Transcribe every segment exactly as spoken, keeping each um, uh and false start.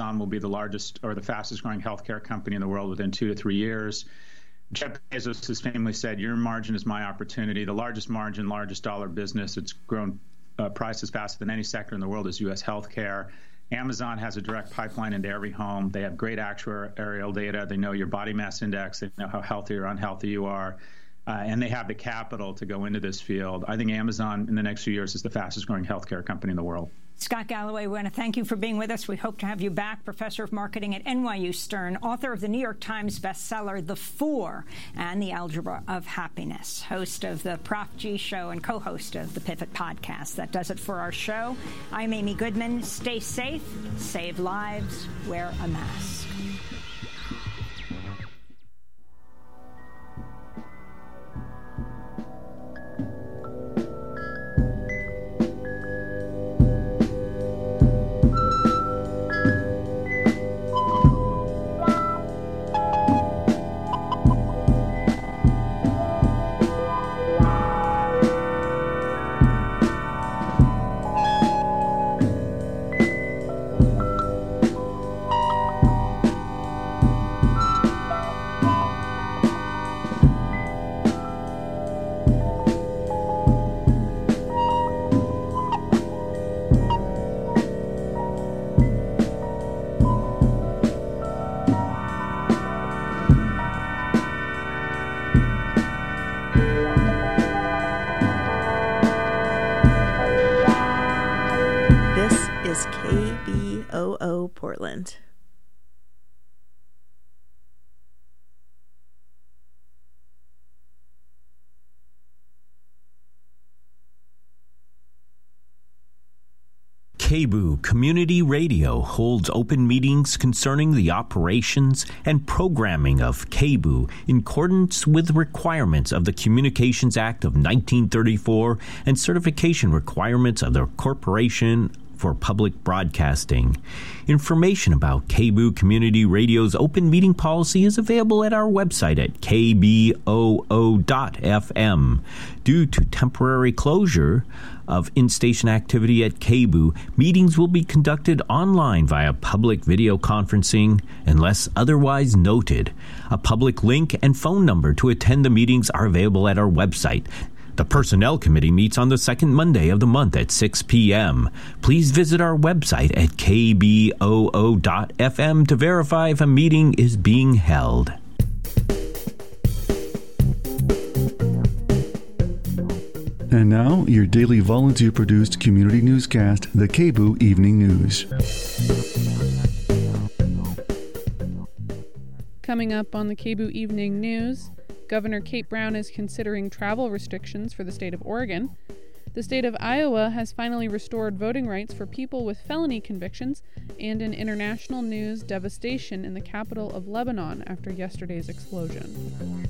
Amazon will be the largest or the fastest growing healthcare company in the world within two to three years. Jeff Bezos has famously said, your margin is my opportunity. The largest margin, largest dollar business. It's grown uh, prices faster than any sector in the world is U S healthcare. Amazon has a direct pipeline into every home. They have great actuarial data. They know your body mass index. They know how healthy or unhealthy you are. Uh, and they have the capital to go into this field. I think Amazon in the next few years is the fastest growing healthcare company in the world. Scott Galloway, we want to thank you for being with us. We hope to have you back, professor of marketing at N Y U Stern, author of the New York Times bestseller, The Four, and The Algebra of Happiness, host of the Prof G Show and co-host of the Pivot Podcast. That does it for our show. I'm Amy Goodman. Stay safe, save lives, wear a mask. Portland. K B U Community Radio holds open meetings concerning the operations and programming of K B U in accordance with requirements of the Communications Act of nineteen thirty-four and certification requirements of the Corporation for Public Broadcasting. Information about K B U Community Radio's open meeting policy is available at our website at k b o o dot f m. Due to temporary closure of in-station activity at K B U, meetings will be conducted online via public video conferencing unless otherwise noted. A public link and phone number to attend the meetings are available at our website. The Personnel Committee meets on the second Monday of the month at six p.m. Please visit our website at k b o o dot f m to verify if a meeting is being held. And now, your daily volunteer-produced community newscast, the K B U Evening News. Coming up on the K B U Evening News, Governor Kate Brown is considering travel restrictions for the state of Oregon. The state of Iowa has finally restored voting rights for people with felony convictions, and in international news, devastation in the capital of Lebanon after yesterday's explosion.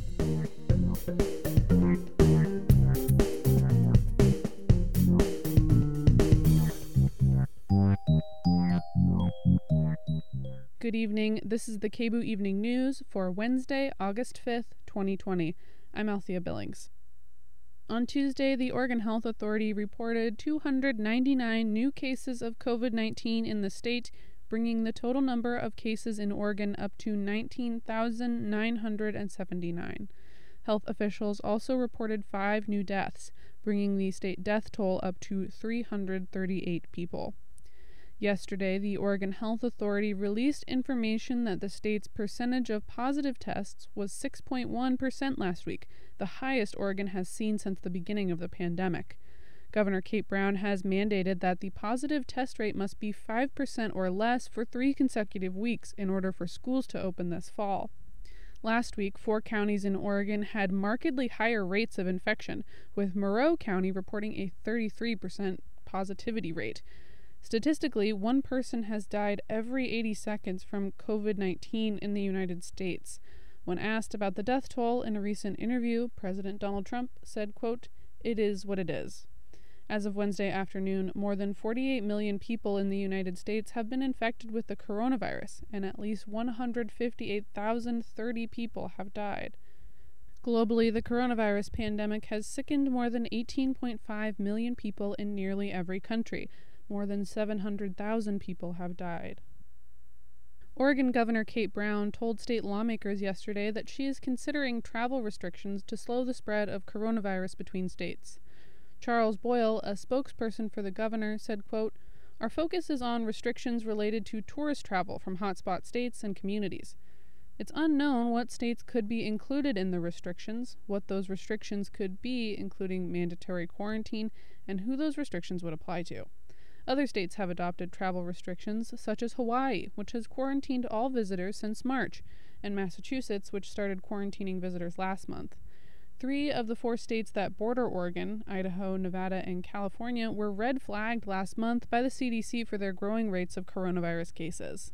Good evening. This is the K B U Evening News for Wednesday, August fifth, twenty twenty. I'm Althea Billings. On Tuesday, the Oregon Health Authority reported two hundred ninety-nine new cases of covid nineteen in the state, bringing the total number of cases in Oregon up to nineteen thousand nine hundred seventy-nine. Health officials also reported five new deaths, bringing the state death toll up to three hundred thirty-eight people. Yesterday, the Oregon Health Authority released information that the state's percentage of positive tests was six point one percent last week, the highest Oregon has seen since the beginning of the pandemic. Governor Kate Brown has mandated that the positive test rate must be five percent or less for three consecutive weeks in order for schools to open this fall. Last week, four counties in Oregon had markedly higher rates of infection, with Moreau County reporting a thirty-three percent positivity rate. Statistically, one person has died every eighty seconds from covid nineteen in the United States. When asked about the death toll in a recent interview, President Donald Trump said, quote, "It is what it is." As of Wednesday afternoon, more than forty-eight million people in the United States have been infected with the coronavirus, and at least one hundred fifty-eight thousand thirty people have died. Globally, the coronavirus pandemic has sickened more than eighteen point five million people in nearly every country. More than seven hundred thousand people have died. Oregon Governor Kate Brown told state lawmakers yesterday that she is considering travel restrictions to slow the spread of coronavirus between states. Charles Boyle, a spokesperson for the governor, said, quote, "Our focus is on restrictions related to tourist travel from hotspot states and communities. It's unknown what states could be included in the restrictions, what those restrictions could be, including mandatory quarantine, and who those restrictions would apply to. Other states have adopted travel restrictions, such as Hawaii, which has quarantined all visitors since March, and Massachusetts, which started quarantining visitors last month. Three of the four states that border Oregon, Idaho, Nevada, and California, were red flagged last month by the C D C for their growing rates of coronavirus cases."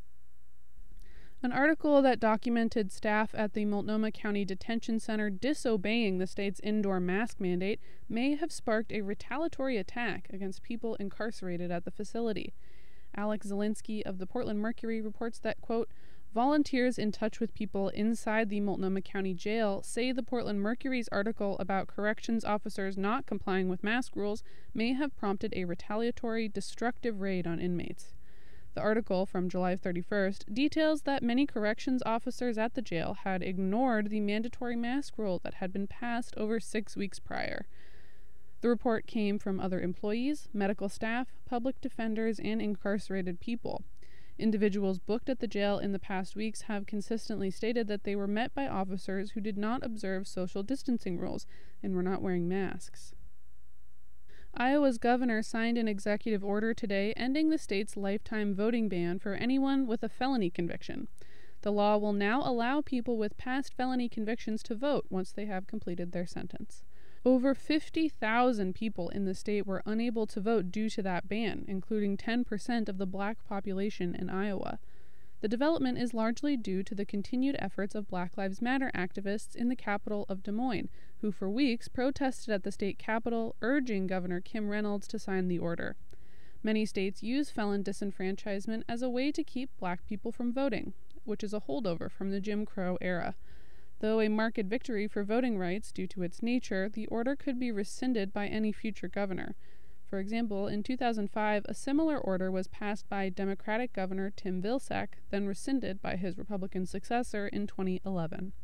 An article that documented staff at the Multnomah County Detention Center disobeying the state's indoor mask mandate may have sparked a retaliatory attack against people incarcerated at the facility. Alex Zielinski of the Portland Mercury reports that, quote, "Volunteers in touch with people inside the Multnomah County Jail say the Portland Mercury's article about corrections officers not complying with mask rules may have prompted a retaliatory, destructive raid on inmates." The article from July thirty-first details that many corrections officers at the jail had ignored the mandatory mask rule that had been passed over six weeks prior. The report came from other employees, medical staff, public defenders, and incarcerated people. Individuals booked at the jail in the past weeks have consistently stated that they were met by officers who did not observe social distancing rules and were not wearing masks. Iowa's governor signed an executive order today ending the state's lifetime voting ban for anyone with a felony conviction. The law will now allow people with past felony convictions to vote once they have completed their sentence. Over fifty thousand people in the state were unable to vote due to that ban, including ten percent of the black population in Iowa. The development is largely due to the continued efforts of Black Lives Matter activists in the capital of Des Moines, who for weeks protested at the state capitol, urging Governor Kim Reynolds to sign the order. Many states use felon disenfranchisement as a way to keep black people from voting, which is a holdover from the Jim Crow era. Though a marked victory for voting rights due to its nature, the order could be rescinded by any future governor. For example, in two thousand five, a similar order was passed by Democratic Governor Tim Vilsack, then rescinded by his Republican successor in twenty eleven.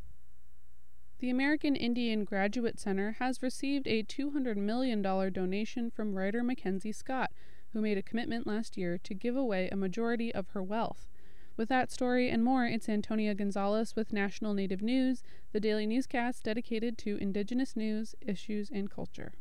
The American Indian Graduate Center has received a two hundred million dollars donation from writer Mackenzie Scott, who made a commitment last year to give away a majority of her wealth. With that story and more, it's Antonia Gonzalez with National Native News, the daily newscast dedicated to Indigenous news, issues, and culture.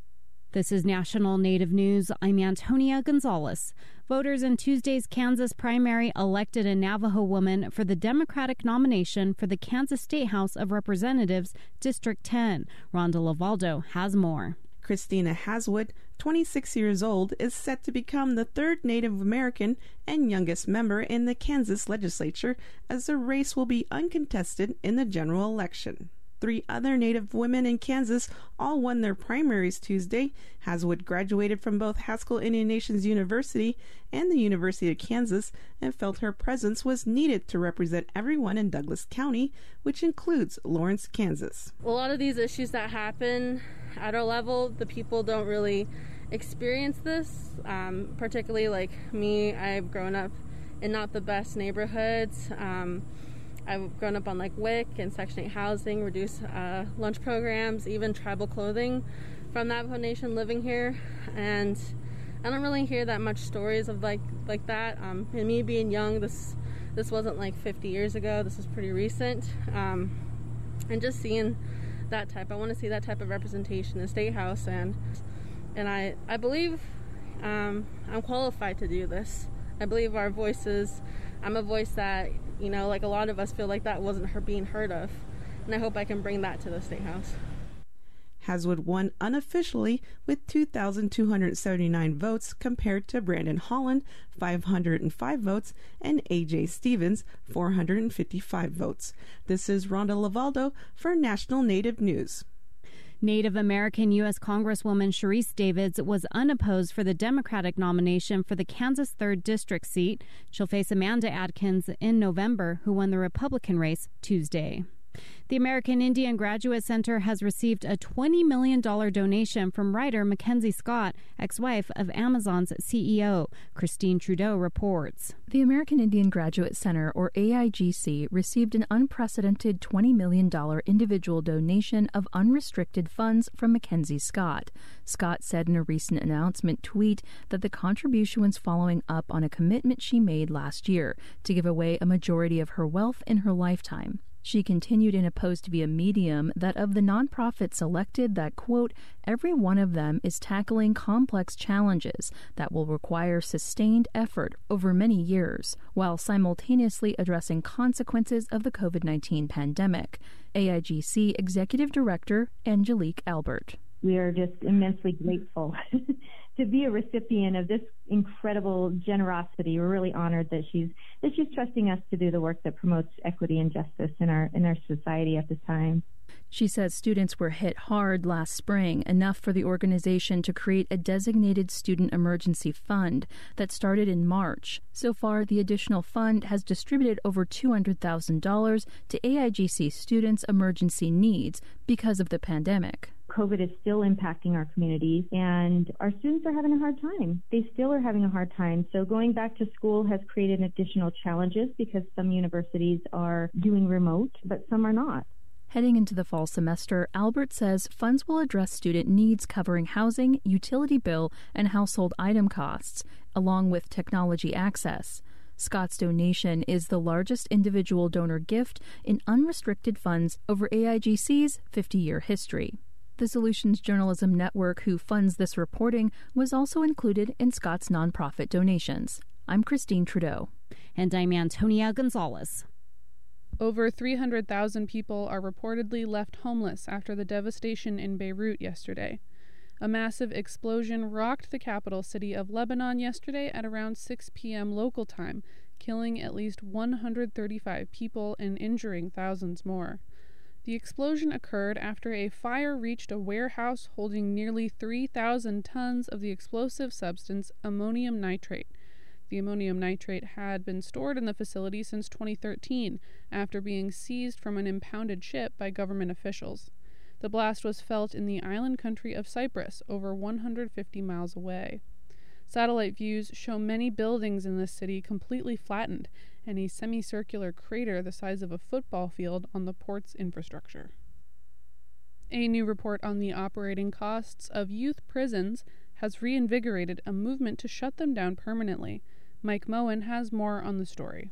This is National Native News. I'm Antonia Gonzalez. Voters in Tuesday's Kansas primary elected a Navajo woman for the Democratic nomination for the Kansas State House of Representatives, District ten. Rhonda Lavaldo has more. Christina Haswood, twenty-six years old, is set to become the third Native American and youngest member in the Kansas legislature, as the race will be uncontested in the general election. Three other Native women in Kansas all won their primaries Tuesday. Haswood graduated from both Haskell Indian Nations University and the University of Kansas and felt her presence was needed to represent everyone in Douglas County, which includes Lawrence, Kansas. A lot of these issues that happen at our level, the people don't really experience this. Um, particularly like me, I've grown up in not the best neighborhoods. Um, I've grown up on like W I C and Section eight housing, reduced uh, lunch programs, even tribal clothing from Navajo Nation living here. And I don't really hear that much stories of like like that. Um, and me being young, this this wasn't like fifty years ago. This was pretty recent. Um, and just seeing that type, I want to see that type of representation in the State House. And and I, I believe um, I'm qualified to do this. I believe our voices, I'm a voice that, you know, like a lot of us feel like that wasn't her being heard of. And I hope I can bring that to the State House. Haswood won unofficially with two thousand two hundred seventy-nine votes compared to Brandon Holland, five hundred five votes, and A J Stevens, four hundred fifty-five votes. This is Rhonda Lavaldo for National Native News. Native American U S Congresswoman Sharice Davids was unopposed for the Democratic nomination for the Kansas third District seat. She'll face Amanda Adkins in November, who won the Republican race Tuesday. The American Indian Graduate Center has received a twenty million dollars donation from writer Mackenzie Scott, ex-wife of Amazon's C E O. Christine Trudeau reports. The American Indian Graduate Center, or A I G C, received an unprecedented twenty million dollars individual donation of unrestricted funds from Mackenzie Scott. Scott said in a recent announcement tweet that the contribution was following up on a commitment she made last year to give away a majority of her wealth in her lifetime. She continued in a post via Medium that of the nonprofits selected that, quote, every one of them is tackling complex challenges that will require sustained effort over many years, while simultaneously addressing consequences of the COVID nineteen pandemic. A I G C Executive Director Angelique Albert. We are just immensely grateful to be a recipient of this incredible generosity. We're really honored that she's that she's trusting us to do the work that promotes equity and justice in our in our society at this time. She says students were hit hard last spring, enough for the organization to create a designated student emergency fund that started in March. So far, the additional fund has distributed over two hundred thousand dollars to A I G C students' emergency needs because of the pandemic. COVID is still impacting our communities, and our students are having a hard time. They still are having a hard time. So going back to school has created additional challenges because some universities are doing remote, but some are not. Heading into the fall semester, Albert says funds will address student needs covering housing, utility bill, and household item costs, along with technology access. Scott's donation is the largest individual donor gift in unrestricted funds over A I G C's fifty-year history. The Solutions Journalism Network, who funds this reporting, was also included in Scott's nonprofit donations. I'm Christine Trudeau. And I'm Antonia Gonzalez. Over three hundred thousand people are reportedly left homeless after the devastation in Beirut yesterday. A massive explosion rocked the capital city of Lebanon yesterday at around six p.m. local time, killing at least one hundred thirty-five people and injuring thousands more. The explosion occurred after a fire reached a warehouse holding nearly three thousand tons of the explosive substance ammonium nitrate. The ammonium nitrate had been stored in the facility since twenty thirteen, after being seized from an impounded ship by government officials. The blast was felt in the island country of Cyprus, over one hundred fifty miles away. Satellite views show many buildings in this city completely flattened, and a semicircular crater the size of a football field on the port's infrastructure. A new report on the operating costs of youth prisons has reinvigorated a movement to shut them down permanently. Mike Moen has more on the story.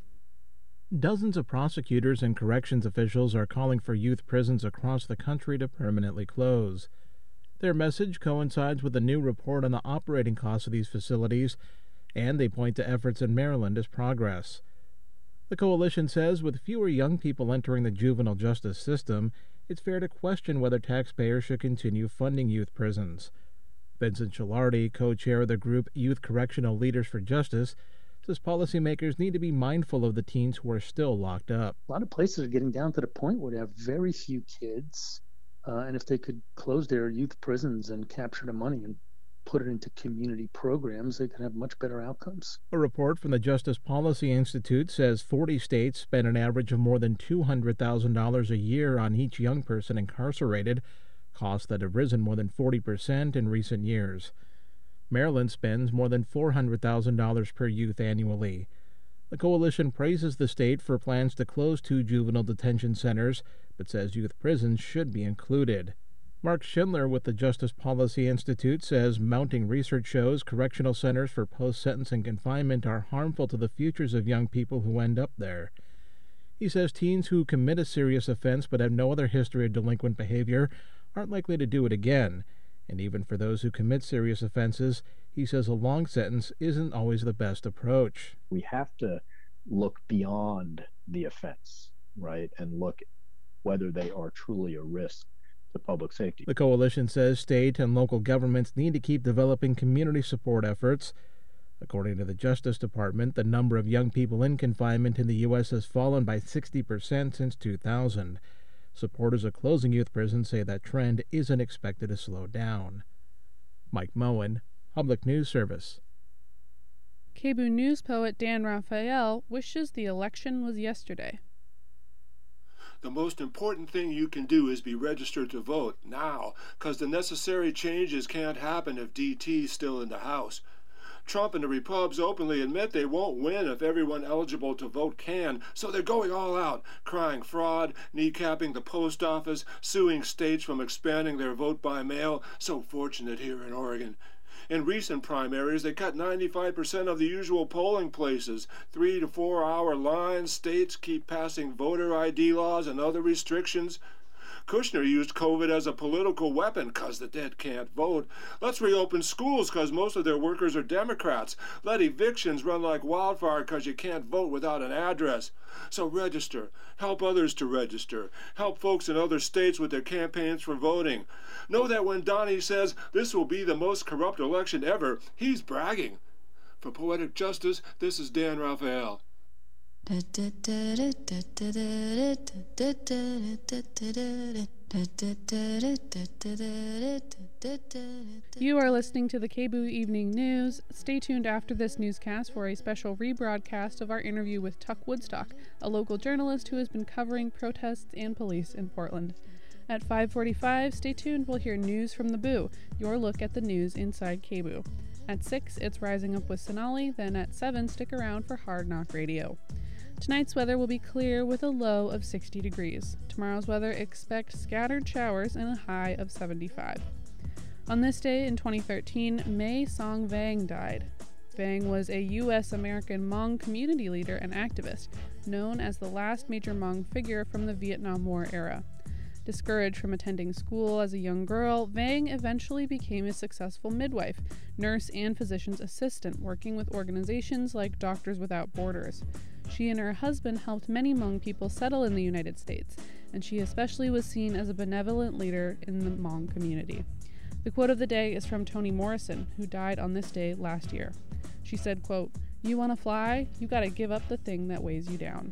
Dozens of prosecutors and corrections officials are calling for youth prisons across the country to permanently close. Their message coincides with a new report on the operating costs of these facilities, and they point to efforts in Maryland as progress. The coalition says with fewer young people entering the juvenile justice system, it's fair to question whether taxpayers should continue funding youth prisons. Vincent Chillardi, co-chair of the group Youth Correctional Leaders for Justice, says policymakers need to be mindful of the teens who are still locked up. A lot of places are getting down to the point where they have very few kids, uh, and if they could close their youth prisons and capture the money and put it into community programs, they could have much better outcomes. A report from the Justice Policy Institute says forty states spend an average of more than two hundred thousand dollars a year on each young person incarcerated, costs that have risen more than forty percent in recent years. Maryland spends more than four hundred thousand dollars per youth annually. The coalition praises the state for plans to close two juvenile detention centers, but says youth prisons should be included. Mark Schindler with the Justice Policy Institute says mounting research shows correctional centers for post-sentencing confinement are harmful to the futures of young people who end up there. He says teens who commit a serious offense but have no other history of delinquent behavior aren't likely to do it again, and even for those who commit serious offenses, he says a long sentence isn't always the best approach. We have to look beyond the offense, right, and look whether they are truly a risk to public safety. The coalition says state and local governments need to keep developing community support efforts. According to the Justice Department, the number of young people in confinement in the U S has fallen by sixty percent since two thousand. Supporters of closing youth prisons say that trend isn't expected to slow down. Mike Moen, Public News Service. K B U News poet Dan Raphael wishes the election was yesterday. The most important thing you can do is be registered to vote now, because the necessary changes can't happen if D T's still in the House. Trump and the Repubs openly admit they won't win if everyone eligible to vote can, so they're going all out, crying fraud, kneecapping the post office, suing states from expanding their vote by mail, so fortunate here in Oregon. In recent primaries, they cut ninety-five percent of the usual polling places. Three to four hour lines, states keep passing voter I D laws and other restrictions. Kushner used COVID as a political weapon because the dead can't vote. Let's reopen schools because most of their workers are Democrats. Let evictions run like wildfire because you can't vote without an address. So register. Help others to register. Help folks in other states with their campaigns for voting. Know that when Donnie says this will be the most corrupt election ever, he's bragging. For Poetic Justice, this is Dan Raphael. You are listening to the K B O O Evening News. Stay tuned after this newscast for a special rebroadcast of our interview with Tuck Woodstock, a local journalist who has been covering protests and police in Portland. At five forty-five, stay tuned, we'll hear news from the Boo, your look at the news inside K B O O. At six, it's Rising Up with Sonali, then at seven, stick around for Hard Knock Radio. Tonight's weather will be clear with a low of sixty degrees. Tomorrow's weather, expect scattered showers and a high of seventy-five. On this day in twenty thirteen, Mae Song Vang died. Vang was a U S American Hmong community leader and activist, known as the last major Hmong figure from the Vietnam War era. Discouraged from attending school as a young girl, Vang eventually became a successful midwife, nurse, and physician's assistant, working with organizations like Doctors Without Borders. She and her husband helped many Hmong people settle in the United States, and she especially was seen as a benevolent leader in the Hmong community. The quote of the day is from Toni Morrison, who died on this day last year. She said, quote, "You want to fly? You got to give up the thing that weighs you down."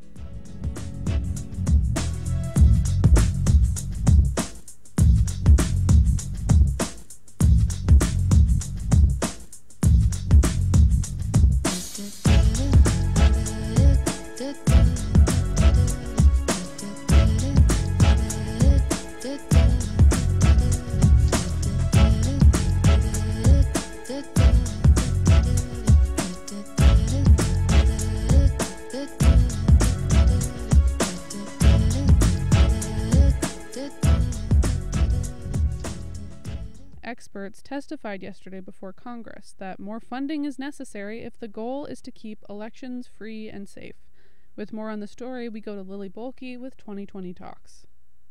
Experts testified yesterday before Congress that more funding is necessary if the goal is to keep elections free and safe. With more on the story, we go to Lily Bolke with twenty twenty Talks.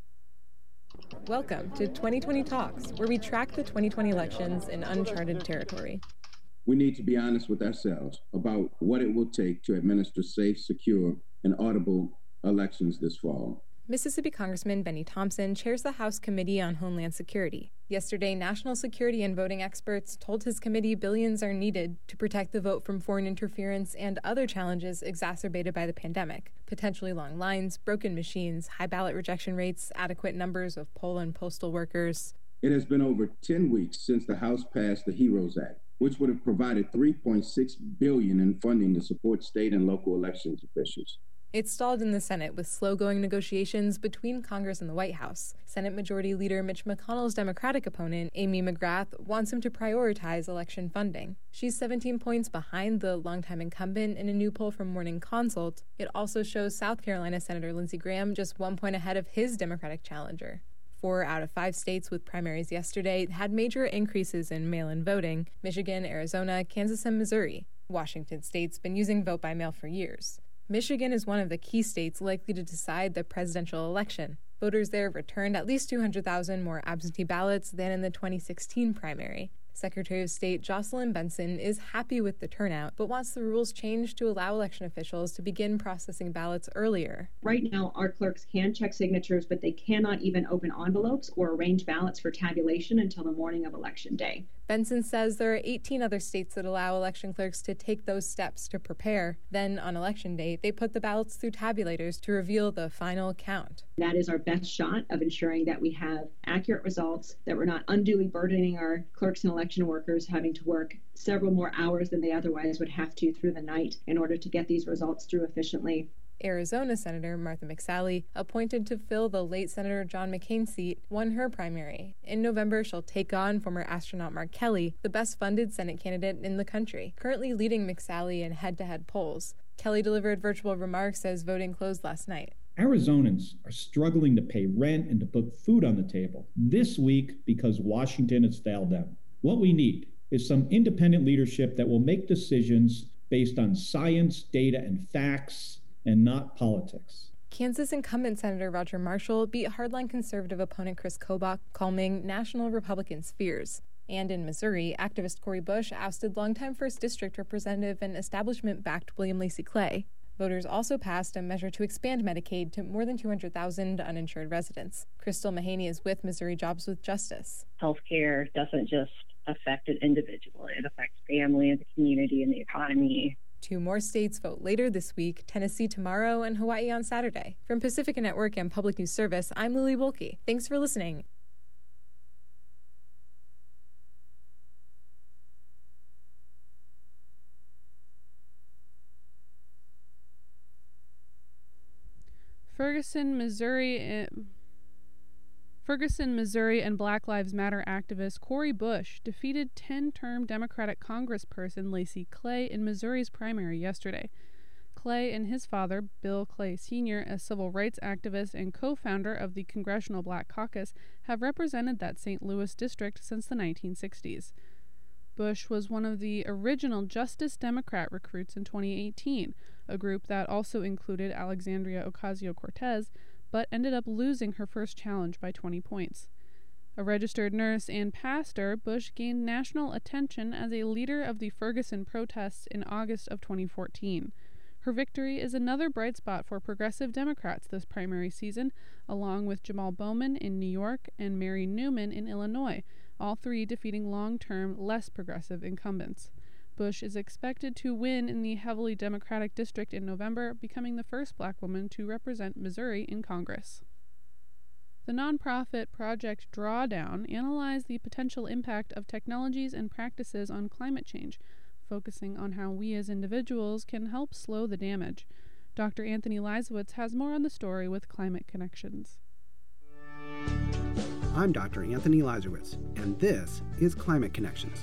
Welcome to twenty twenty Talks, where we track the twenty twenty elections in uncharted territory. We need to be honest with ourselves about what it will take to administer safe, secure, and audible elections this fall. Mississippi Congressman Benny Thompson chairs the House Committee on Homeland Security. Yesterday, national security and voting experts told his committee billions are needed to protect the vote from foreign interference and other challenges exacerbated by the pandemic. Potentially long lines, broken machines, high ballot rejection rates, adequate numbers of poll and postal workers. It has been over ten weeks since the House passed the HEROES Act, which would have provided three point six billion dollars in funding to support state and local elections officials. It stalled in the Senate with slow-going negotiations between Congress and the White House. Senate Majority Leader Mitch McConnell's Democratic opponent, Amy McGrath, wants him to prioritize election funding. She's seventeen points behind the longtime incumbent in a new poll from Morning Consult. It also shows South Carolina Senator Lindsey Graham just one point ahead of his Democratic challenger. Four out of five states with primaries yesterday had major increases in mail-in voting: Michigan, Arizona, Kansas, and Missouri. Washington State's been using vote by mail for years. Michigan is one of the key states likely to decide the presidential election. Voters there returned at least two hundred thousand more absentee ballots than in the twenty sixteen primary. Secretary of State Jocelyn Benson is happy with the turnout, but wants the rules changed to allow election officials to begin processing ballots earlier. Right now, our clerks can check signatures, but they cannot even open envelopes or arrange ballots for tabulation until the morning of Election Day. Benson says there are eighteen other states that allow election clerks to take those steps to prepare. Then, on Election Day, they put the ballots through tabulators to reveal the final count. That is our best shot of ensuring that we have accurate results, that we're not unduly burdening our clerks and election workers having to work several more hours than they otherwise would have to through the night in order to get these results through efficiently. Arizona Senator Martha McSally, appointed to fill the late Senator John McCain's seat, won her primary. In November, she'll take on former astronaut Mark Kelly, the best-funded Senate candidate in the country, currently leading McSally in head-to-head polls. Kelly delivered virtual remarks as voting closed last night. Arizonans are struggling to pay rent and to put food on the table this week because Washington has failed them. What we need is some independent leadership that will make decisions based on science, data, and facts, and not politics. Kansas incumbent Senator Roger Marshall beat hardline conservative opponent Chris Kobach, calming national Republicans' fears. And in Missouri, activist Cori Bush ousted longtime first District Representative and establishment-backed William Lacey Clay. Voters also passed a measure to expand Medicaid to more than two hundred thousand uninsured residents. Crystal Mahaney is with Missouri Jobs with Justice. Healthcare doesn't just affect an individual. It affects family and the community and the economy. Two more states vote later this week, Tennessee tomorrow and Hawaii on Saturday. From Pacifica Network and Public News Service, I'm Lily Wolke. Thanks for listening. Ferguson, Missouri... Ferguson, Missouri and Black Lives Matter activist Cori Bush defeated ten-term Democratic Congressperson Lacey Clay in Missouri's primary yesterday. Clay and his father, Bill Clay Senior, a civil rights activist and co-founder of the Congressional Black Caucus, have represented that Saint Louis district since the nineteen sixties. Bush was one of the original Justice Democrat recruits in twenty eighteen, a group that also included Alexandria Ocasio-Cortez, but ended up losing her first challenge by twenty points. A registered nurse and pastor, Bush gained national attention as a leader of the Ferguson protests in August of twenty fourteen. Her victory is another bright spot for progressive Democrats this primary season, along with Jamal Bowman in New York and Mary Newman in Illinois, all three defeating long-term, less progressive incumbents. Bush is expected to win in the heavily Democratic district in November, becoming the first black woman to represent Missouri in Congress. The nonprofit Project Drawdown analyzed the potential impact of technologies and practices on climate change, focusing on how we as individuals can help slow the damage. Doctor Anthony Leisowitz has more on the story with Climate Connections. I'm Doctor Anthony Leisowitz, and this is Climate Connections.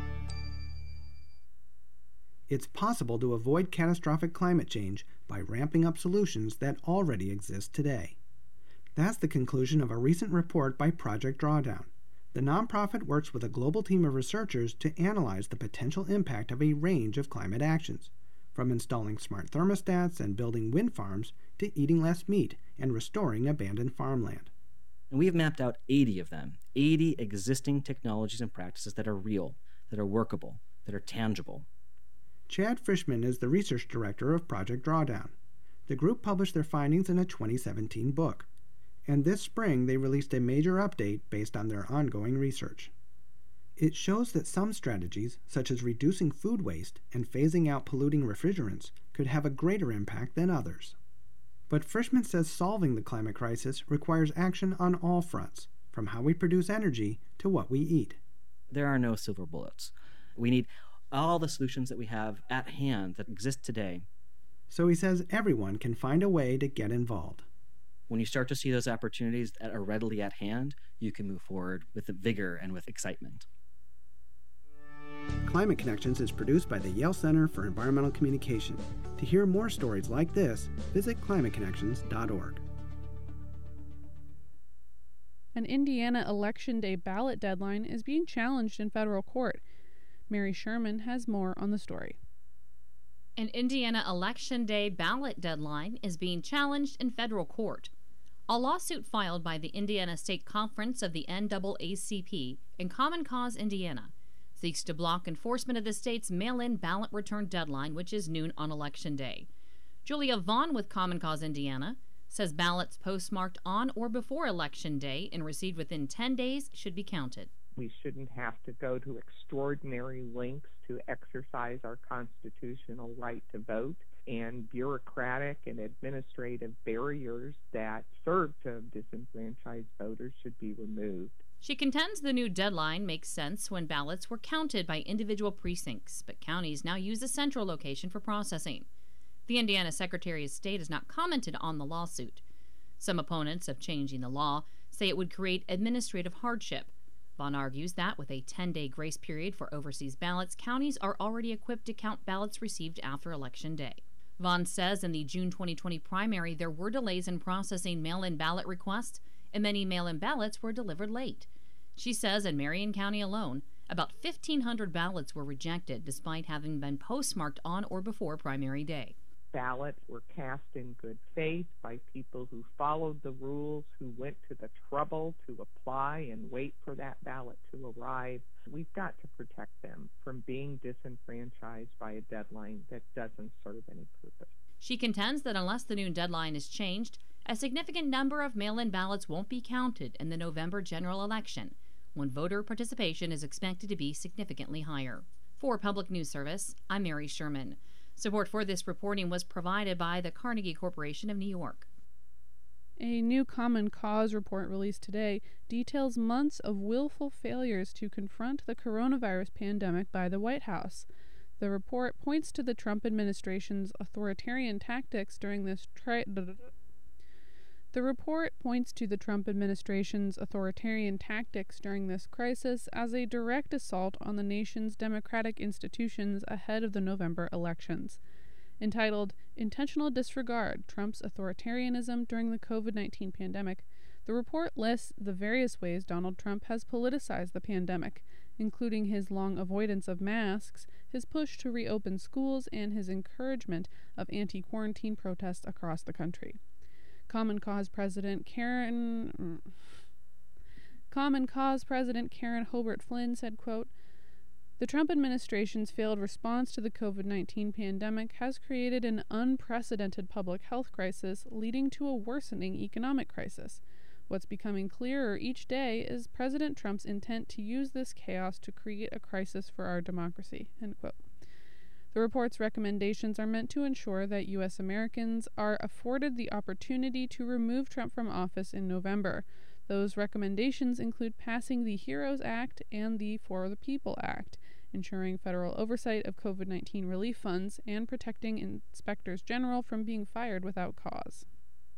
It's possible to avoid catastrophic climate change by ramping up solutions that already exist today. That's the conclusion of a recent report by Project Drawdown. The nonprofit works with a global team of researchers to analyze the potential impact of a range of climate actions, from installing smart thermostats and building wind farms to eating less meat and restoring abandoned farmland. And we've mapped out eighty of them, eighty existing technologies and practices that are real, that are workable, that are tangible. Chad Frischman is the research director of Project Drawdown. The group published their findings in a twenty seventeen book, and this spring they released a major update based on their ongoing research. It shows that some strategies, such as reducing food waste and phasing out polluting refrigerants, could have a greater impact than others. But Frischman says solving the climate crisis requires action on all fronts, from how we produce energy to what we eat. There are no silver bullets. We need all the solutions that we have at hand that exist today. So he says everyone can find a way to get involved. When you start to see those opportunities that are readily at hand, you can move forward with vigor and with excitement. Climate Connections is produced by the Yale Center for Environmental Communication. To hear more stories like this, visit climate connections dot org. An Indiana Election Day ballot deadline is being challenged in federal court. Mary Sherman has more on the story. An Indiana Election Day ballot deadline is being challenged in federal court. A lawsuit filed by the Indiana State Conference of the N double A C P and Common Cause Indiana seeks to block enforcement of the state's mail-in ballot return deadline, which is noon on Election Day. Julia Vaughn with Common Cause Indiana says ballots postmarked on or before Election Day and received within ten days should be counted. We shouldn't have to go to extraordinary lengths to exercise our constitutional right to vote, and bureaucratic and administrative barriers that serve to disenfranchise voters should be removed. She contends the new deadline makes sense when ballots were counted by individual precincts, but counties now use a central location for processing. The Indiana Secretary of State has not commented on the lawsuit. Some opponents of changing the law say it would create administrative hardship. Vaughn argues that with a ten-day grace period for overseas ballots, counties are already equipped to count ballots received after Election Day. Vaughn says in the June twenty twenty primary there were delays in processing mail-in ballot requests, and many mail-in ballots were delivered late. She says in Marion County alone, about fifteen hundred ballots were rejected despite having been postmarked on or before primary day. Ballots were cast in good faith by people who followed the rules, who went to the trouble to apply and wait for that ballot to arrive. We've got to protect them from being disenfranchised by a deadline that doesn't serve any purpose. She contends that unless the noon deadline is changed, a significant number of mail-in ballots won't be counted in the November general election, when voter participation is expected to be significantly higher. For Public News Service, I'm Mary Sherman. Support for this reporting was provided by the Carnegie Corporation of New York. A new Common Cause report released today details months of willful failures to confront the coronavirus pandemic by the White House. The report points to the Trump administration's authoritarian tactics during this tri- The report points to the Trump administration's authoritarian tactics during this crisis as a direct assault on the nation's democratic institutions ahead of the November elections. Entitled Intentional Disregard, Trump's Authoritarianism During the COVID nineteen Pandemic, the report lists the various ways Donald Trump has politicized the pandemic, including his long avoidance of masks, his push to reopen schools, and his encouragement of anti-quarantine protests across the country. Common Cause President Karen Common Cause President Karen Hobart Flynn said, quote, "The Trump administration's failed response to the COVID nineteen pandemic has created an unprecedented public health crisis, leading to a worsening economic crisis. What's becoming clearer each day is President Trump's intent to use this chaos to create a crisis for our democracy." End quote. The report's recommendations are meant to ensure that U S Americans are afforded the opportunity to remove Trump from office in November. Those recommendations include passing the HEROES Act and the For the People Act, ensuring federal oversight of COVID nineteen relief funds, and protecting inspectors general from being fired without cause.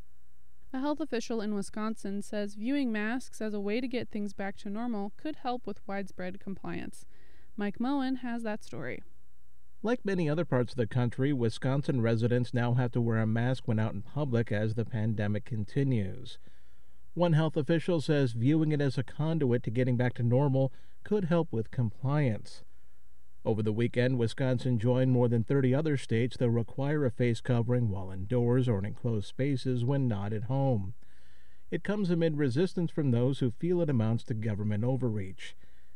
A health official in Wisconsin says viewing masks as a way to get things back to normal could help with widespread compliance. Mike Moen has that story. Like many other parts of the country, Wisconsin residents now have to wear a mask when out in public as the pandemic continues. One health official says viewing it as a conduit to getting back to normal could help with compliance. Over the weekend, Wisconsin joined more than thirty other states that require a face covering while indoors or in enclosed spaces when not at home. It comes amid resistance from those who feel it amounts to government overreach.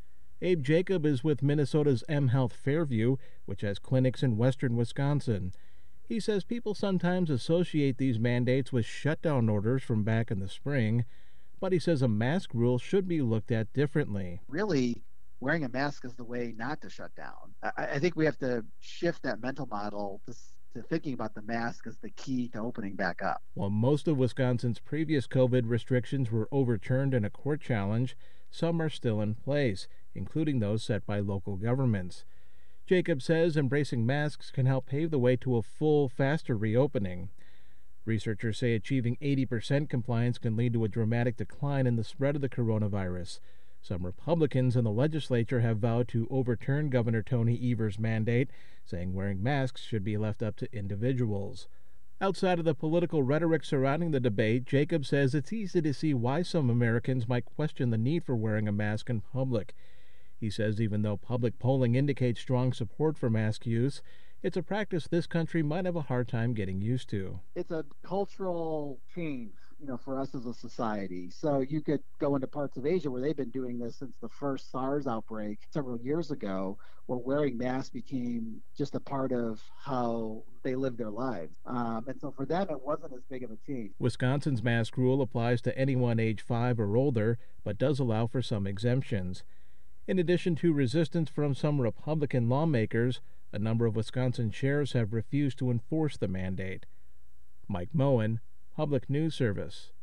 Abe Jacob is with Minnesota's M Health Fairview, which has clinics in western Wisconsin. He says people sometimes associate these mandates with shutdown orders from back in the spring, but he says a mask rule should be looked at differently. Really, wearing a mask is the way not to shut down. I, I think we have to shift that mental model to, to thinking about the mask as the key to opening back up. While most of Wisconsin's previous COVID restrictions were overturned in a court challenge, some are still in place, including those set by local governments. Jacob says embracing masks can help pave the way to a full, faster reopening. Researchers say achieving eighty percent compliance can lead to a dramatic decline in the spread of the coronavirus. Some Republicans in the legislature have vowed to overturn Governor Tony Evers' mandate, saying wearing masks should be left up to individuals. Outside of the political rhetoric surrounding the debate, Jacob says it's easy to see why some Americans might question the need for wearing a mask in public. He says even though public polling indicates strong support for mask use, it's a practice this country might have a hard time getting used to. It's a cultural change, you know, for us as a society. So you could go into parts of Asia where they've been doing this since the first SARS outbreak several years ago, where wearing masks became just a part of how they live their lives. Um, and so for them, it wasn't as big of a change. Wisconsin's mask rule applies to anyone age five or older, but does allow for some exemptions. In addition to resistance from some Republican lawmakers, a number of Wisconsin sheriffs have refused to enforce the mandate. Mike Moen, Public News Service.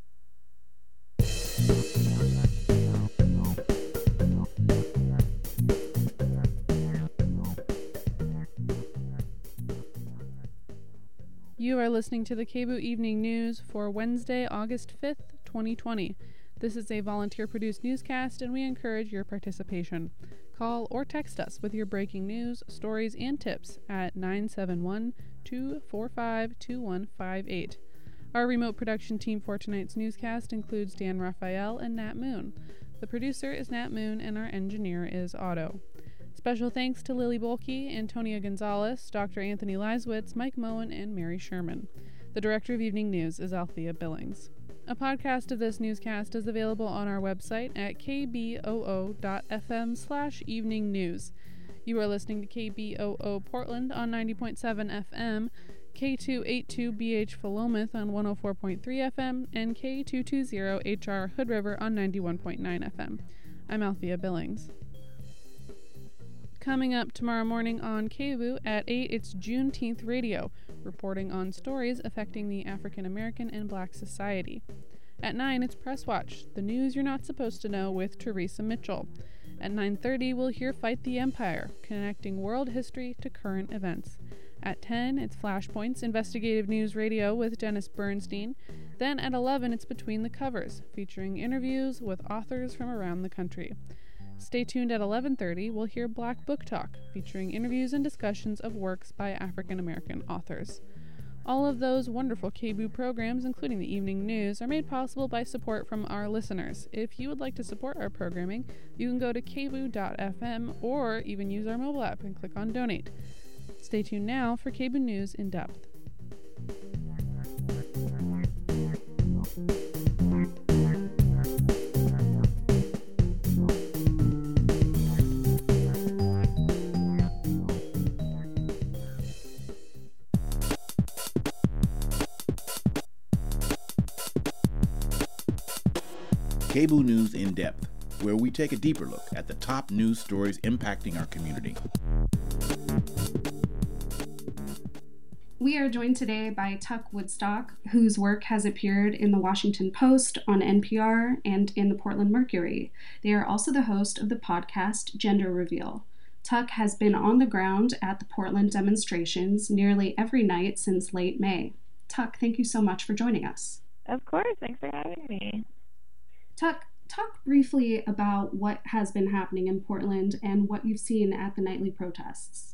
You are listening to the K B O O Evening News for Wednesday, August fifth, twenty twenty. This is a volunteer-produced newscast, and we encourage your participation. Call or text us with your breaking news, stories, and tips at nine seven one, two four five, two one five eight. Our remote production team for tonight's newscast includes Dan Raphael and Nat Moon. The producer is Nat Moon, and our engineer is Otto. Special thanks to Lily Bolke, Antonia Gonzalez, Doctor Anthony Leiswitz, Mike Moen, and Mary Sherman. The director of Evening News is Althea Billings. A podcast of this newscast is available on our website at k b o o dot f m slash evening news. You are listening to K B O O Portland on ninety point seven F M, K two eighty-two B H Philomath on one oh four point three F M, and K two twenty H R Hood River on ninety-one point nine F M. I'm Althea Billings. Coming up tomorrow morning on K B O O at eight, it's Juneteenth Radio, reporting on stories affecting the African American and Black society. At nine, it's Press Watch, the news you're not supposed to know with Teresa Mitchell. At nine thirty, we'll hear Fight the Empire, connecting world history to current events. At ten, it's Flashpoints, investigative news radio with Dennis Bernstein. Then at eleven, it's Between the Covers, featuring interviews with authors from around the country. Stay tuned at eleven thirty, we'll hear Black Book Talk, featuring interviews and discussions of works by African American authors. All of those wonderful K B O O programs, including the evening news, are made possible by support from our listeners. If you would like to support our programming, you can go to k b o o dot f m or even use our mobile app and click on Donate. Stay tuned now for K B O O News in Depth. K B O O News in Depth, where we take a deeper look at the top news stories impacting our community. We are joined today by Tuck Woodstock, whose work has appeared in the Washington Post, on N P R, and in the Portland Mercury. They are also the host of the podcast Gender Reveal. Tuck has been on the ground at the Portland demonstrations nearly every night since late May. Tuck, thank you so much for joining us. Of course, thanks for having me. Tuck, talk briefly about what has been happening in Portland and what you've seen at the nightly protests.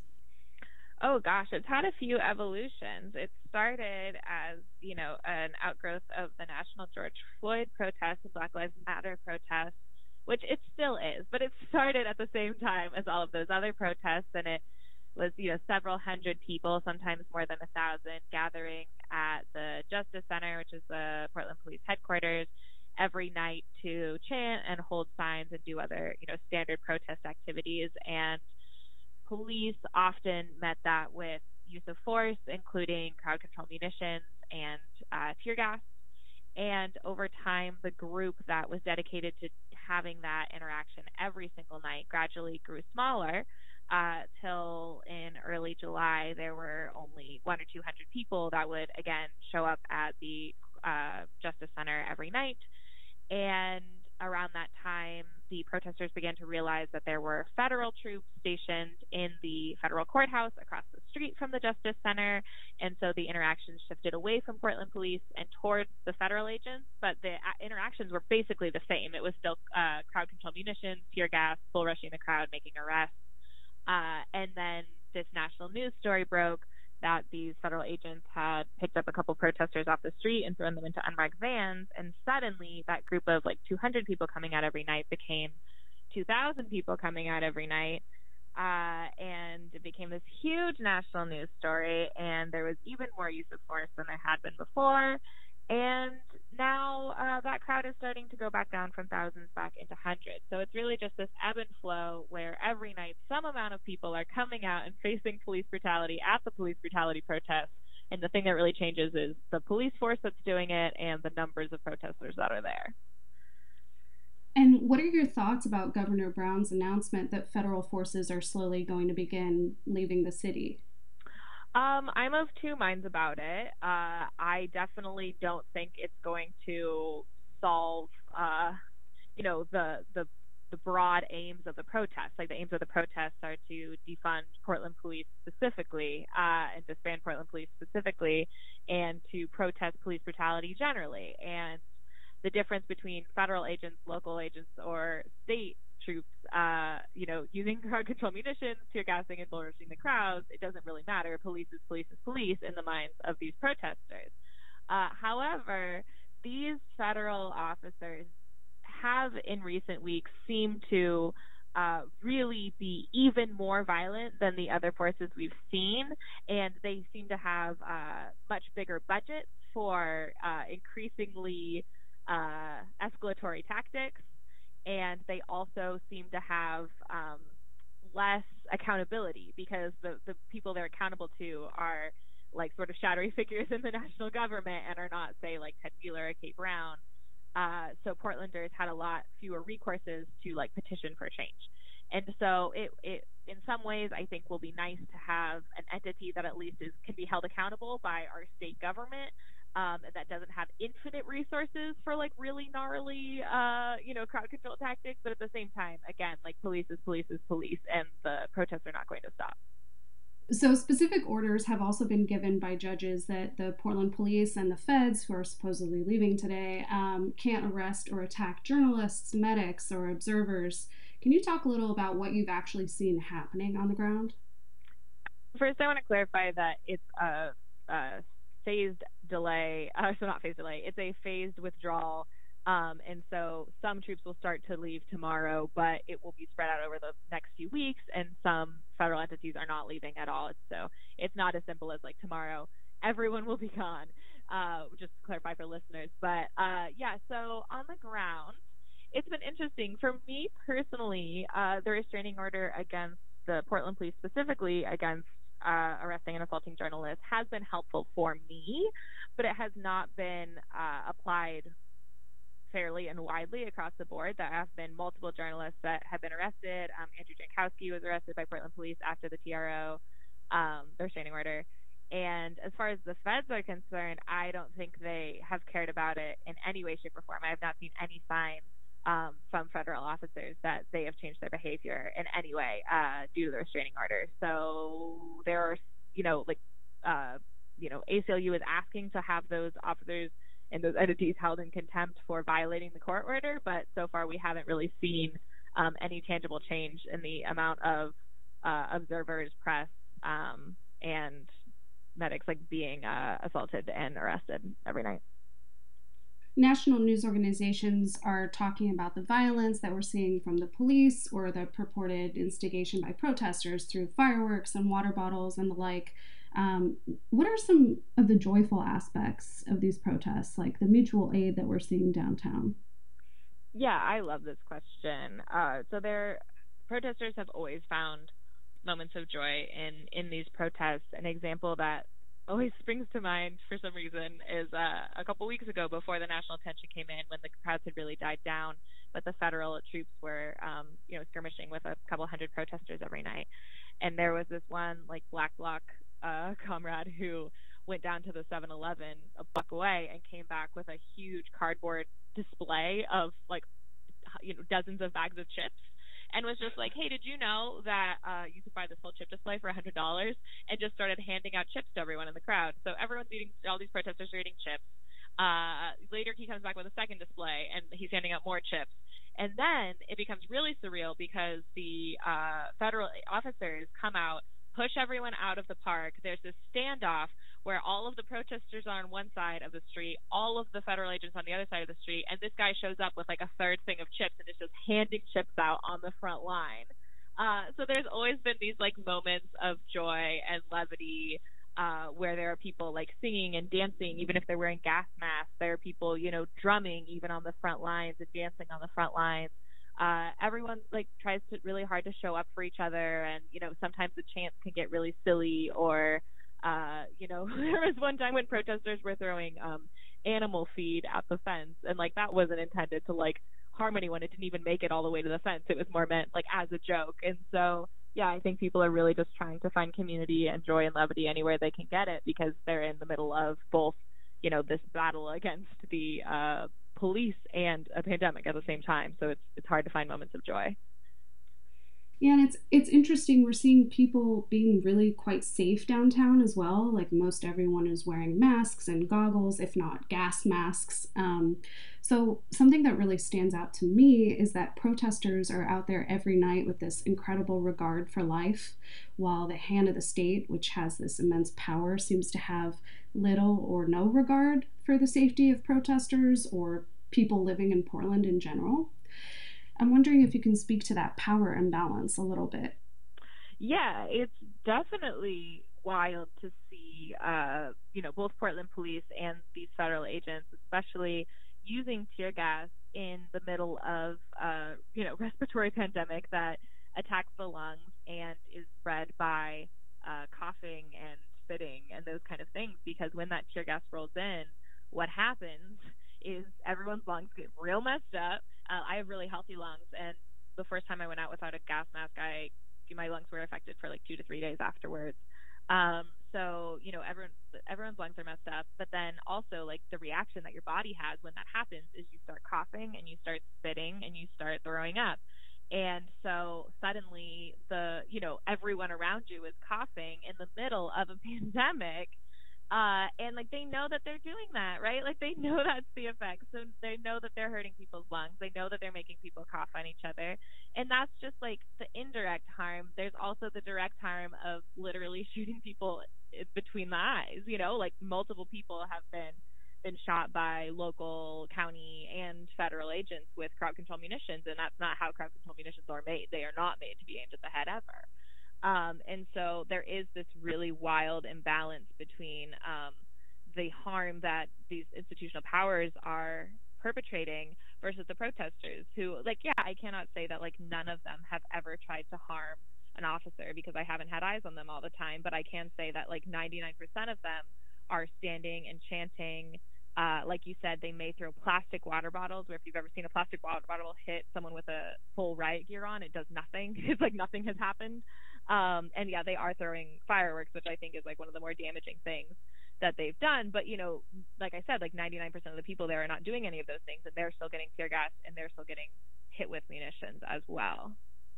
Oh gosh, it's had a few evolutions. It started as, you know, an outgrowth of the National George Floyd protests and Black Lives Matter protests, which it still is, but it started at the same time as all of those other protests, and it was, you know, several hundred people, sometimes more than a thousand, gathering at the Justice Center, which is the Portland Police headquarters, every night to chant and hold signs and do other, you know, standard protest activities. And police often met that with use of force, including crowd control munitions and uh, tear gas. And over time, the group that was dedicated to having that interaction every single night gradually grew smaller, uh, till in early July, there were only one or two hundred people that would, again, show up at the uh, Justice Center every night. And around that time, the protesters began to realize that there were federal troops stationed in the federal courthouse across the street from the Justice Center, and so the interactions shifted away from Portland police and towards the federal agents, but the interactions were basically the same. It was still uh, crowd control munitions, tear gas, bull rushing the crowd, making arrests. Uh, and then this national news story broke that these federal agents had picked up a couple protesters off the street and thrown them into unmarked vans, and suddenly that group of like two hundred people coming out every night became two thousand people coming out every night, uh, and it became this huge national news story, and there was even more use of force than there had been before, and now uh, that crowd is starting to go back down from thousands back into hundreds. So it's really just this ebb and flow where every night some amount of people are coming out and facing police brutality at the police brutality protests. And the thing that really changes is the police force that's doing it and the numbers of protesters that are there. And what are your thoughts about Governor Brown's announcement that federal forces are slowly going to begin leaving the city? Um, I'm of two minds about it. Uh, I definitely don't think it's going to solve, uh, you know, the, the the the broad aims of the protests. Like the aims of the protests are to defund Portland police specifically, uh, and disband Portland police specifically, and to protest police brutality generally. And the difference between federal agents, local agents, or state troops, uh, you know, using crowd control munitions, tear gassing, and bulldozing the crowds, it doesn't really matter. Police is police is police in the minds of these protesters. Uh, however, these federal officers have in recent weeks seemed to uh, really be even more violent than the other forces we've seen, and they seem to have uh, much bigger budgets for uh, increasingly uh, escalatory tactics, and they also seem to have um, less accountability because the, the people they're accountable to are like sort of shadowy figures in the national government and are not, say, like Ted Wheeler or Kate Brown. Uh, so Portlanders had a lot fewer recourses to like petition for change. And so it, it, in some ways, I think will be nice to have an entity that at least is, can be held accountable by our state government, um, that doesn't have infinite resources for like really gnarly, uh, you know, crowd control tactics. But at the same time, again, like police is police is police, and the protests are not going to stop. So specific orders have also been given by judges that the Portland police and the feds, who are supposedly leaving today, um, can't arrest or attack journalists, medics, or observers. Can you talk a little about what you've actually seen happening on the ground? First, I want to clarify that it's a, a phased delay, uh, so not phased delay, it's a phased withdrawal. Um, and so some troops will start to leave tomorrow, but it will be spread out over the next few weeks, and some federal entities are not leaving at all. So it's not as simple as like tomorrow everyone will be gone, uh, just to clarify for listeners. But uh, yeah, so on the ground, it's been interesting. For me personally, uh, the restraining order against the Portland police, specifically against uh, arresting and assaulting journalists, has been helpful for me, but it has not been uh, applied fairly and widely across the board. There have been multiple journalists that have been arrested. Um, Andrew Jankowski was arrested by Portland police after the T R O, um, the restraining order. And as far as the feds are concerned, I don't think they have cared about it in any way, shape, or form. I have not seen any sign um, from federal officers that they have changed their behavior in any way uh, due to the restraining order. So there are, you know, like, uh, you know, A C L U is asking to have those officers and those entities held in contempt for violating the court order, but so far we haven't really seen um, any tangible change in the amount of uh, observers, press, um, and medics like being uh, assaulted and arrested every night. National news organizations are talking about the violence that we're seeing from the police or the purported instigation by protesters through fireworks and water bottles and the like. Um, what are some of the joyful aspects of these protests, like the mutual aid that we're seeing downtown? Yeah, I love this question. Uh, so there, protesters have always found moments of joy in, in these protests. An example that always springs to mind for some reason is uh, a couple weeks ago, before the national attention came in, when the crowds had really died down, but the federal troops were, um, you know, skirmishing with a couple hundred protesters every night. And there was this one, like, Black Bloc uh, comrade who went down to the seven eleven a block away and came back with a huge cardboard display of, like, you know, dozens of bags of chips, and was just like, hey, did you know that uh, you could buy this whole chip display for one hundred dollars? And just started handing out chips to everyone in the crowd. So everyone's eating, all these protesters are eating chips. Uh, later he comes back with a second display, and he's handing out more chips. And then it becomes really surreal because the uh, federal officers come out, push everyone out of the park. There's this standoff where all of the protesters are on one side of the street, all of the federal agents on the other side of the street, and this guy shows up with like a third thing of chips and is just handing chips out on the front line. Uh, so there's always been these like moments of joy and levity uh, where there are people like singing and dancing, even if they're wearing gas masks. There are people, you know, drumming even on the front lines and dancing on the front lines. Uh, everyone like tries to really hard to show up for each other, and you know sometimes the chants can get really silly, or uh, you know there was one time when protesters were throwing um, animal feed at the fence, and like that wasn't intended to like harm anyone. It didn't even make it all the way to the fence. It was more meant like as a joke. And so yeah, I think people are really just trying to find community and joy and levity anywhere they can get it, because they're in the middle of both, you know, this battle against the uh, police and a pandemic at the same time. So it's it's hard to find moments of joy. Yeah, and it's it's interesting. We're seeing people being really quite safe downtown as well. Like most everyone is wearing masks and goggles, if not gas masks. Um, so something that really stands out to me is that protesters are out there every night with this incredible regard for life, while the hand of the state, which has this immense power, seems to have little or no regard for the safety of protesters or people living in Portland in general. I'm wondering if you can speak to that power imbalance a little bit. Yeah, it's definitely wild to see, uh, you know, both Portland police and these federal agents, especially using tear gas in the middle of, uh, you know, respiratory pandemic that attacks the lungs and is spread by uh, coughing and spitting and those kind of things. Because when that tear gas rolls in, what happens is everyone's lungs get real messed up. Uh, I have really healthy lungs, and the first time I went out without a gas mask, I my lungs were affected for like two to three days afterwards. Um, so you know, everyone everyone's lungs are messed up, but then also like the reaction that your body has when that happens is you start coughing and you start spitting and you start throwing up. And so suddenly the you know everyone around you is coughing in the middle of a pandemic. Uh, and like they know that they're doing that, right? Like they know that's the effect. So they know that they're hurting people's lungs. They know that they're making people cough on each other. And that's just like the indirect harm. There's also the direct harm of literally shooting people between the eyes. You know, like multiple people have been been shot by local, county, and federal agents with crowd control munitions, and that's not how crowd control munitions are made. They are not made to be aimed at the head ever. Um, and so there is this really wild imbalance between um, the harm that these institutional powers are perpetrating versus the protesters who, like, yeah, I cannot say that, like, none of them have ever tried to harm an officer because I haven't had eyes on them all the time, but I can say that, like, ninety-nine percent of them are standing and chanting. Uh, like you said, they may throw plastic water bottles, where if you've ever seen a plastic water bottle hit someone with a full riot gear on, it does nothing. It's like nothing has happened. Um, and yeah, they are throwing fireworks, which I think is like one of the more damaging things that they've done. But, you know, like I said, like ninety-nine percent of the people there are not doing any of those things, and they're still getting tear gas and they're still getting hit with munitions as well.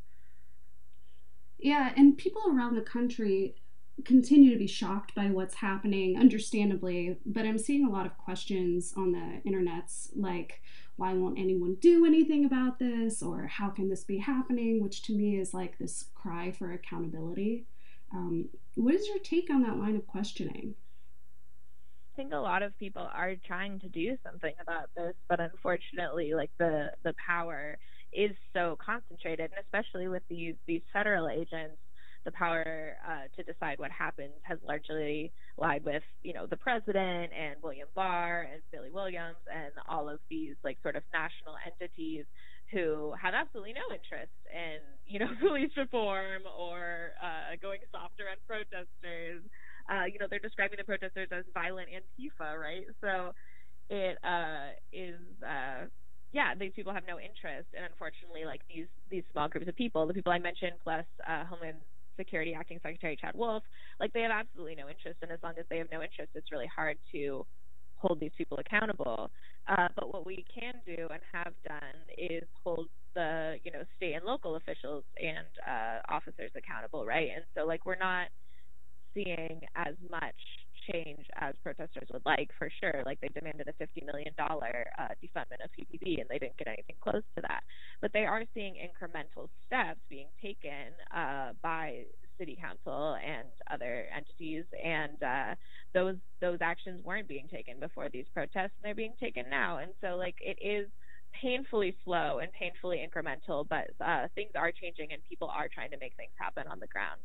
Yeah, and people around the country continue to be shocked by what's happening, understandably, but I'm seeing a lot of questions on the internets like, why won't anyone do anything about this, or how can this be happening, which to me is like this cry for accountability. Um, what is your take on that line of questioning? I think a lot of people are trying to do something about this, but unfortunately, like the the power is so concentrated, and especially with these these federal agents, the power uh, to decide what happens has largely lied with, you know, the president and William Barr and Billy Williams and all of these like sort of national entities who have absolutely no interest in, you know, police reform or uh, going softer on protesters. Uh, you know, they're describing the protesters as violent Antifa, right? So it uh, is, uh, yeah, these people have no interest. And unfortunately, like these these small groups of people, the people I mentioned, plus uh, Homeland Security Acting Secretary Chad Wolf, like they have absolutely no interest. And as long as they have no interest, it's really hard to hold these people accountable. Uh, but what we can do and have done is hold the, you know, state and local officials and uh, officers accountable, right? And so, like, we're not seeing as much change as protesters would like, for sure. Like, they demanded a fifty million dollars uh, defundment of P P P, and they didn't get anything close to that. But they are seeing incremental steps being taken uh, by city council and other entities, and uh, those those actions weren't being taken before these protests, and they're being taken now. And so, like, it is painfully slow and painfully incremental, but uh, things are changing, and people are trying to make things happen on the ground.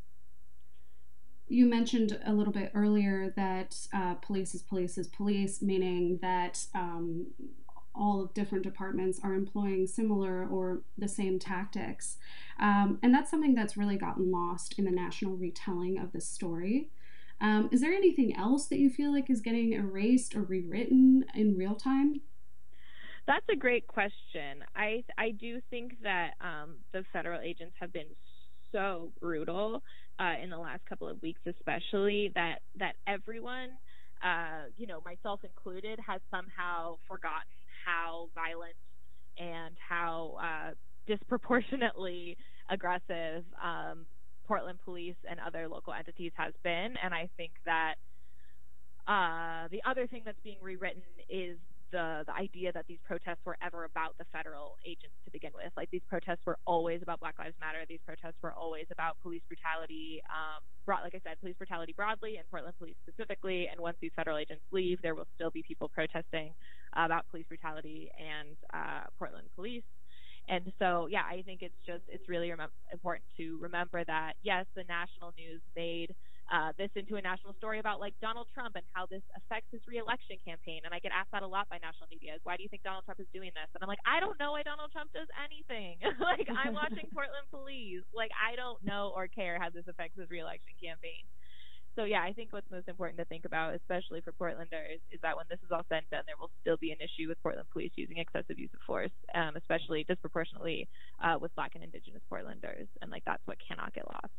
You mentioned a little bit earlier that uh, police is police is police, meaning that um, all of different departments are employing similar or the same tactics. Um, and that's something that's really gotten lost in the national retelling of this story. Um, is there anything else that you feel like is getting erased or rewritten in real time? That's a great question. I I do think that um, the federal agents have been so brutal uh, in the last couple of weeks, especially that that everyone, uh, you know, myself included, has somehow forgotten how violent and how uh, disproportionately aggressive um, Portland police and other local entities has been. And I think that uh, the other thing that's being rewritten is the the idea that these protests were ever about the federal agents to begin with. Like, these protests were always about Black Lives Matter. These protests were always about police brutality, um, broad, like I said, police brutality broadly and Portland police specifically. And once these federal agents leave, there will still be people protesting uh, about police brutality and uh, Portland police. And so, yeah, I think it's just, it's really rem- important to remember that, yes, the national news made uh, this into a national story about, like, Donald Trump and how this affects his reelection campaign. And I get asked that a lot by national media, is, why do you think Donald Trump is doing this? And I'm like, I don't know why Donald Trump does anything. Like, I'm watching Portland police. Like, I don't know or care how this affects his reelection campaign. So, yeah, I think what's most important to think about, especially for Portlanders, is that when this is all said and done, there will still be an issue with Portland police using excessive use of force, um, especially disproportionately uh, with Black and Indigenous Portlanders. And, like, that's what cannot get lost.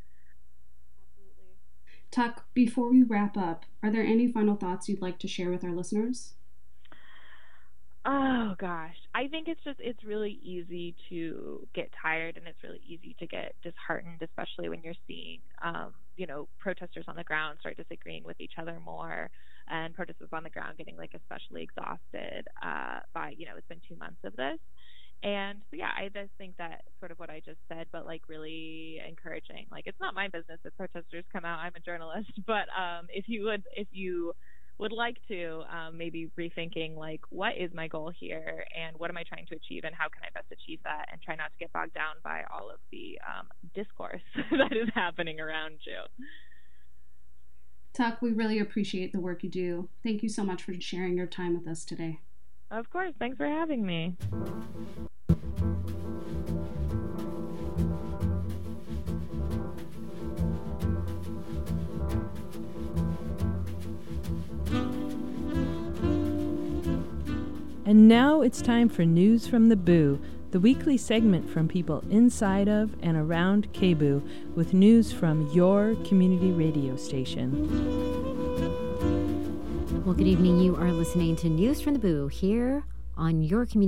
Tuck, before we wrap up, are there any final thoughts you'd like to share with our listeners? Oh, gosh. I think it's just, it's really easy to get tired, and it's really easy to get disheartened, especially when you're seeing, um, you know, protesters on the ground start disagreeing with each other more, and protesters on the ground getting, like, especially exhausted uh, by, you know, it's been two months of this. And so, yeah, I just think that sort of what I just said, but, like, really encouraging. Like, it's not my business if protesters come out. I'm a journalist. But um, if you would, if you would like to, um, maybe rethinking, like, what is my goal here, and what am I trying to achieve, and how can I best achieve that, and try not to get bogged down by all of the um, discourse that is happening around you. Tuck, we really appreciate the work you do. Thank you so much for sharing your time with us today. Of course. Thanks for having me. And now it's time for News from the Boo, the weekly segment from people inside of and around K B U with news from your community radio station. Well, good evening. You are listening to News from the Boo here on your community